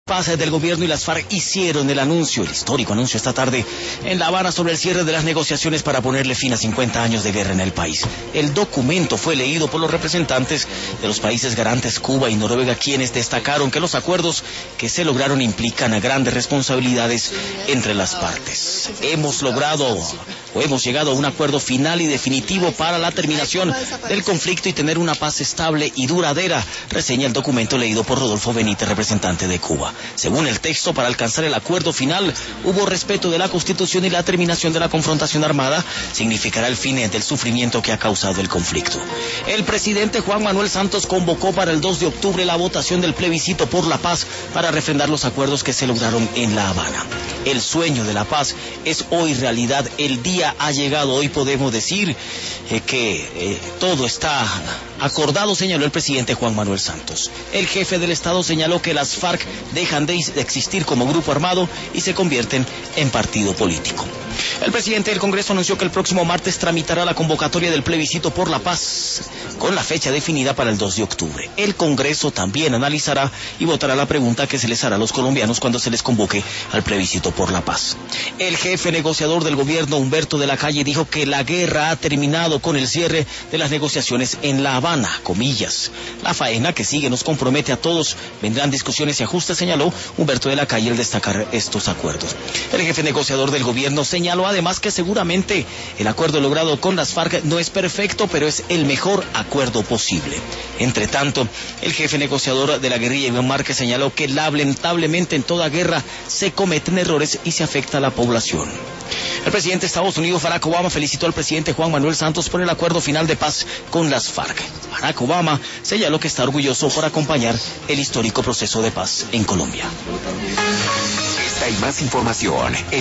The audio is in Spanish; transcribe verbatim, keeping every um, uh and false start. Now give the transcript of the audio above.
Paz del gobierno y las FARC hicieron el anuncio, el histórico anuncio esta tarde en La Habana sobre el cierre de las negociaciones para ponerle fin a cincuenta años de guerra en el país. El documento fue leído por los representantes de los países garantes Cuba y Noruega, quienes destacaron que los acuerdos que se lograron implican a grandes responsabilidades entre las partes. Hemos logrado o hemos llegado a un acuerdo final y definitivo para la terminación del conflicto y tener una paz estable y duradera, reseña el documento leído por Rodolfo Benítez, representante de Cuba. Según el texto, para alcanzar el acuerdo final, hubo respeto de la Constitución y la terminación de la confrontación armada significará el fin del sufrimiento que ha causado el conflicto. El presidente Juan Manuel Santos convocó para el dos de octubre la votación del plebiscito por la paz para refrendar los acuerdos que se lograron en La Habana. El sueño de la paz es hoy realidad, el día ha llegado, hoy podemos decir eh, que eh, todo está acordado, señaló el presidente Juan Manuel Santos. El jefe del Estado señaló que las FARC dejan de existir como grupo armado y se convierten en partido político. El presidente del Congreso anunció que el próximo martes tramitará la convocatoria del plebiscito por la paz, con la fecha definida para el dos de octubre. El Congreso también analizará y votará la pregunta que se les hará a los colombianos cuando se les convoque al plebiscito por la paz. El jefe negociador del gobierno, Humberto de la Calle, dijo que la guerra ha terminado con el cierre de las negociaciones en La Habana, comillas. La faena que sigue nos compromete a todos, vendrán discusiones y ajustes, señaló Humberto de la Calle al destacar estos acuerdos. El jefe negociador del gobierno señaló además que seguramente el acuerdo logrado con las FARC no es perfecto, pero es el mejor acuerdo posible. Entre tanto, el jefe negociador de la guerrilla, Iván Márquez, señaló que lamentablemente en toda guerra se cometen errores y se afecta a la población. El presidente de Estados Unidos, Barack Obama, felicitó al presidente Juan Manuel Santos por el acuerdo final de paz con las FARC. Barack Obama señaló que está orgulloso por acompañar el histórico proceso de paz en Colombia. Esta y más información